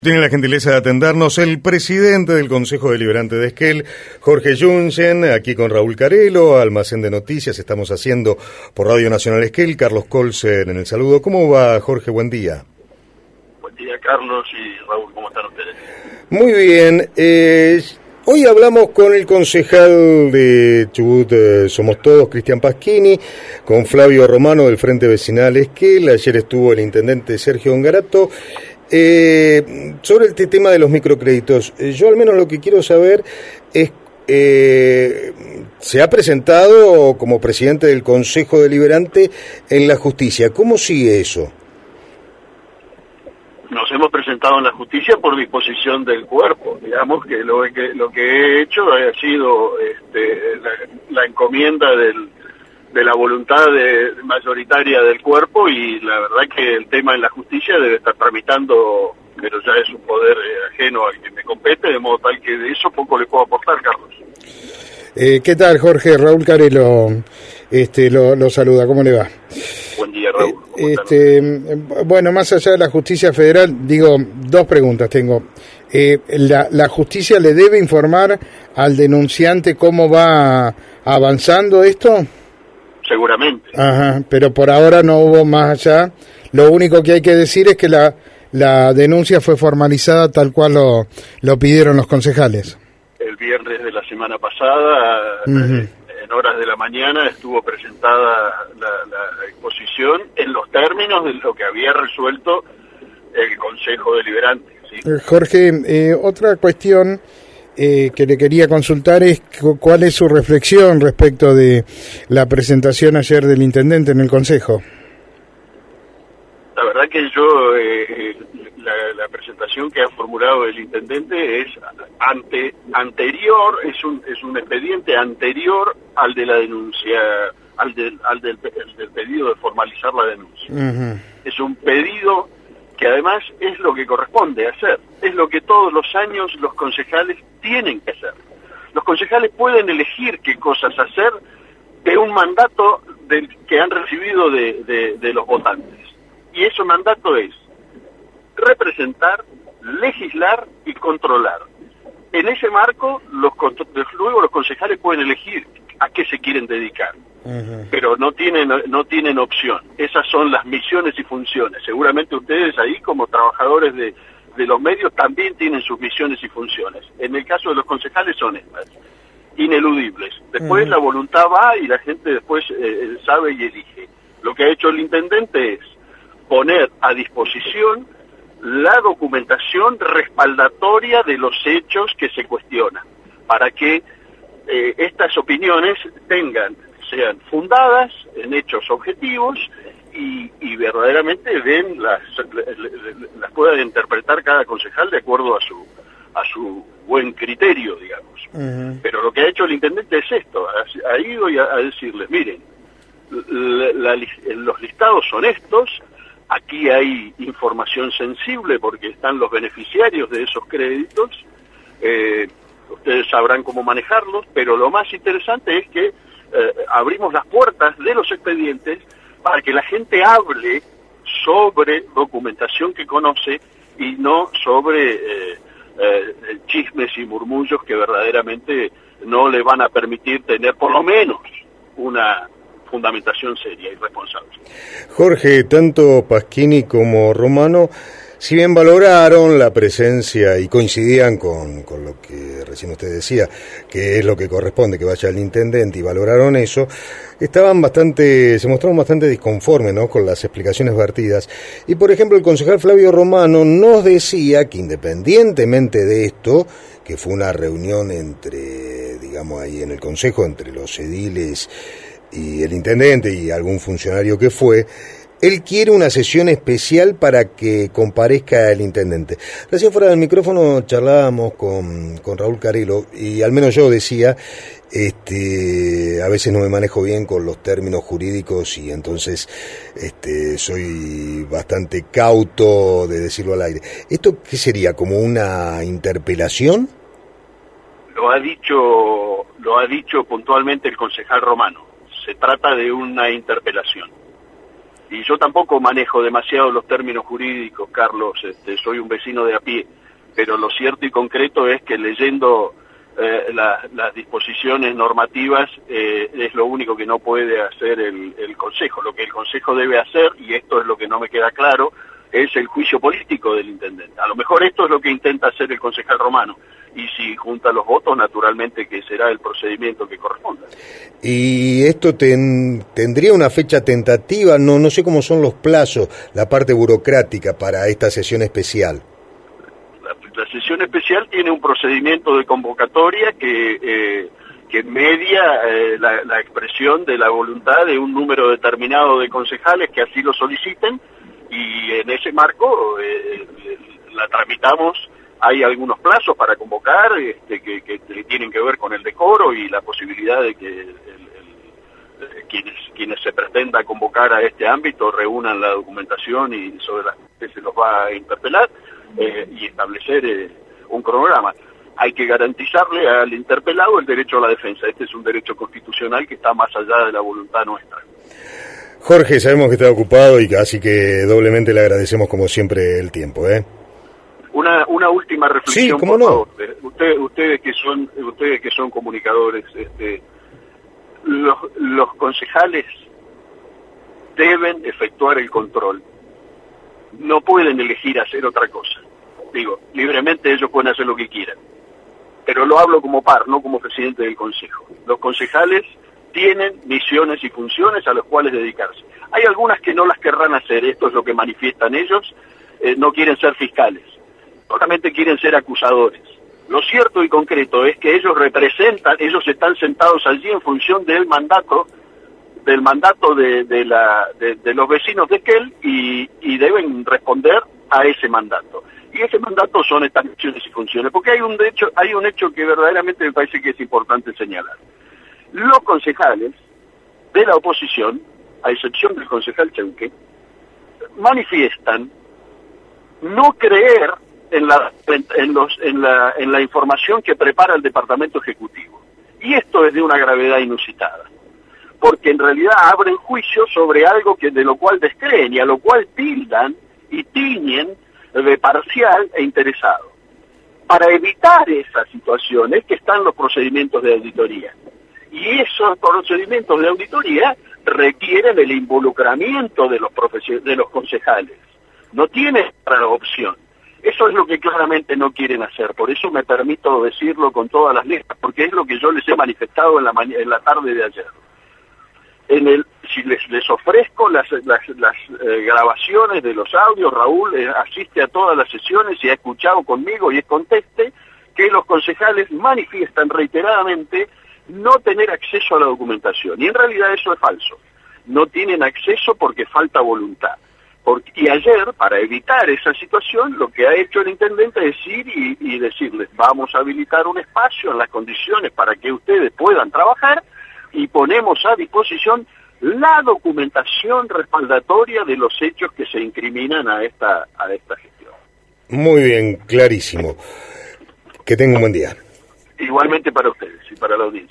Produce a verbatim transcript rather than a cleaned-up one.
Tiene la gentileza de atendernos el presidente del Consejo Deliberante de Esquel, Jorge Junsen, aquí con Raúl Carelo, Almacén de Noticias, estamos haciendo por Radio Nacional Esquel, Carlos Colser en el saludo. ¿Cómo va, Jorge? Buen día. Buen día, Carlos y Raúl, ¿cómo están ustedes? Muy bien, eh, hoy hablamos con el concejal de Chubut eh, Somos Todos, Cristian Pasquini, con Flavio Romano del Frente Vecinal Esquel, ayer estuvo el intendente Sergio Ongarato. Eh, sobre este tema de los microcréditos, eh, yo al menos lo que quiero saber es, eh, se ha presentado como presidente del Consejo Deliberante en la justicia, ¿cómo sigue eso? Nos hemos presentado en la justicia por disposición del cuerpo, digamos que lo que, lo que he hecho ha sido este, la, la encomienda del de la voluntad de, mayoritaria del cuerpo, y la verdad que el tema en la justicia debe estar tramitando, pero ya es un poder eh, ajeno al que me compete, de modo tal que de eso poco le puedo aportar, Carlos. Eh, ¿Qué tal, Jorge? Raúl Carelo este, lo, lo saluda, ¿cómo le va? Buen día, Raúl. Eh, este, bueno, más allá de la justicia federal, digo, dos preguntas tengo. Eh, la, ¿La justicia le debe informar al denunciante cómo va avanzando esto? Seguramente. Ajá, pero por ahora no hubo más allá. Lo único que hay que decir es que la, la denuncia fue formalizada tal cual lo, lo pidieron los concejales. El viernes de la semana pasada, uh-huh. en horas de la mañana, estuvo presentada la, la exposición en los términos de lo que había resuelto el Consejo Deliberante. ¿Sí? Jorge, eh, otra cuestión Eh, que le quería consultar es cu- cuál es su reflexión respecto de la presentación ayer del intendente en el Consejo. La verdad que yo, eh, la, la presentación que ha formulado el intendente es ante anterior, es un es un expediente anterior al de la denuncia, al del, al del, el del pedido de formalizar la denuncia. Uh-huh. Es un pedido que además es lo que corresponde hacer, es lo que todos los años los concejales tienen que hacer. Los concejales pueden elegir qué cosas hacer de un mandato del que han recibido de, de, de los votantes. Y ese mandato es representar, legislar y controlar. En ese marco, los luego los concejales pueden elegir a qué se quieren dedicar. Uh-huh. Pero no tienen no tienen opción. Esas son las misiones y funciones. Seguramente ustedes ahí, como trabajadores de, de los medios, también tienen sus misiones y funciones. En el caso de los concejales son estas, ineludibles. Después uh-huh. la voluntad va y la gente después eh, sabe y elige. Lo que ha hecho el intendente es poner a disposición la documentación respaldatoria de los hechos que se cuestionan, para que eh, estas opiniones tengan sean fundadas en hechos objetivos y, y verdaderamente den las, las pueda interpretar cada concejal de acuerdo a su a su buen criterio, digamos. Uh-huh. Pero lo que ha hecho el intendente es esto, ha, ha ido a, a decirles, miren, la, la, los listados son estos, aquí hay información sensible porque están los beneficiarios de esos créditos, eh, ustedes sabrán cómo manejarlos, pero lo más interesante es que Eh, abrimos las puertas de los expedientes para que la gente hable sobre documentación que conoce y no sobre eh, eh, chismes y murmullos que verdaderamente no le van a permitir tener por lo menos una fundamentación seria y responsable. Jorge, tanto Pasquini como Romano, si bien valoraron la presencia y coincidían con, con lo que recién usted decía, que es lo que corresponde que vaya el intendente, y valoraron eso, estaban bastante, se mostraron bastante disconformes, ¿no?, con las explicaciones vertidas. Y por ejemplo, el concejal Flavio Romano nos decía que independientemente de esto, que fue una reunión entre, digamos, ahí en el consejo, entre los ediles y el intendente y algún funcionario que fue, él quiere una sesión especial para que comparezca el intendente. Recién fuera del micrófono charlábamos con, con Raúl Carelo y al menos yo decía, este, a veces no me manejo bien con los términos jurídicos y entonces este, soy bastante cauto de decirlo al aire. ¿Esto qué sería? ¿Como una interpelación? Lo ha dicho, lo ha dicho puntualmente el concejal Romano. Se trata de una interpelación. y yo tampoco manejo demasiado los términos jurídicos, Carlos, este, soy un vecino de a pie, pero lo cierto y concreto es que leyendo eh, la, las disposiciones normativas eh, es lo único que no puede hacer el, el Consejo. Lo que el Consejo debe hacer, y esto es lo que no me queda claro, es el juicio político del intendente. A lo mejor esto es lo que intenta hacer el concejal Romano, y si junta los votos, naturalmente que será el procedimiento que corresponda. ¿Y esto ten, tendría una fecha tentativa? No, no sé cómo son los plazos, la parte burocrática para esta sesión especial. La, la sesión especial tiene un procedimiento de convocatoria que, eh, que media eh, la, la expresión de la voluntad de un número determinado de concejales que así lo soliciten, y en ese marco eh, la tramitamos. Hay algunos plazos para convocar este, que, que tienen que ver con el decoro y la posibilidad de que el, el, quienes, quienes se pretenda convocar a este ámbito reúnan la documentación y sobre la que se los va a interpelar eh, y establecer eh, un cronograma. Hay que garantizarle al interpelado el derecho a la defensa. Este es un derecho constitucional que está más allá de la voluntad nuestra. Jorge, sabemos que está ocupado y así que doblemente le agradecemos como siempre el tiempo, ¿eh? Una una última reflexión, sí, ¿cómo por no? favor. Ustedes, ustedes que son ustedes que son comunicadores, este, los, los concejales deben efectuar el control. No pueden elegir hacer otra cosa. Digo, libremente ellos pueden hacer lo que quieran. Pero lo hablo como par, no como presidente del consejo. Los concejales tienen misiones y funciones a las cuales dedicarse. Hay algunas que no las querrán hacer, esto es lo que manifiestan ellos, eh, no quieren ser fiscales, solamente quieren ser acusadores. Lo cierto y concreto es que ellos representan, ellos están sentados allí en función del mandato, del mandato de, de, la, de, de los vecinos de Esquel y, y deben responder a ese mandato. Y ese mandato son estas misiones y funciones, porque hay un hecho, hay un hecho que verdaderamente me parece que es importante señalar. Los concejales de la oposición, a excepción del concejal Cheuque, manifiestan no creer en la, en, los, en, la, en la información que prepara el Departamento Ejecutivo. Y esto es de una gravedad inusitada, porque en realidad abren juicio sobre algo que de lo cual descreen y a lo cual tildan y tiñen de parcial e interesado. Para evitar esa situación es que están los procedimientos de auditoría. Y esos procedimientos de auditoría requieren el involucramiento de los profesion- de los concejales. No tienen otra opción. Eso es lo que claramente no quieren hacer. Por eso me permito decirlo con todas las letras, porque es lo que yo les he manifestado en la, ma- en la tarde de ayer. En el, si les, les ofrezco las, las, las eh, grabaciones de los audios, Raúl eh, asiste a todas las sesiones y ha escuchado conmigo y es conteste que los concejales manifiestan reiteradamente no tener acceso a la documentación. Y en realidad eso es falso. No tienen acceso porque falta voluntad. Porque, y ayer, para evitar esa situación, lo que ha hecho el intendente es ir y, y decirles, vamos a habilitar un espacio en las condiciones para que ustedes puedan trabajar y ponemos a disposición la documentación respaldatoria de los hechos que se incriminan a esta, a esta gestión. Muy bien, clarísimo. Que tenga un buen día. Igualmente para ustedes y para la audiencia.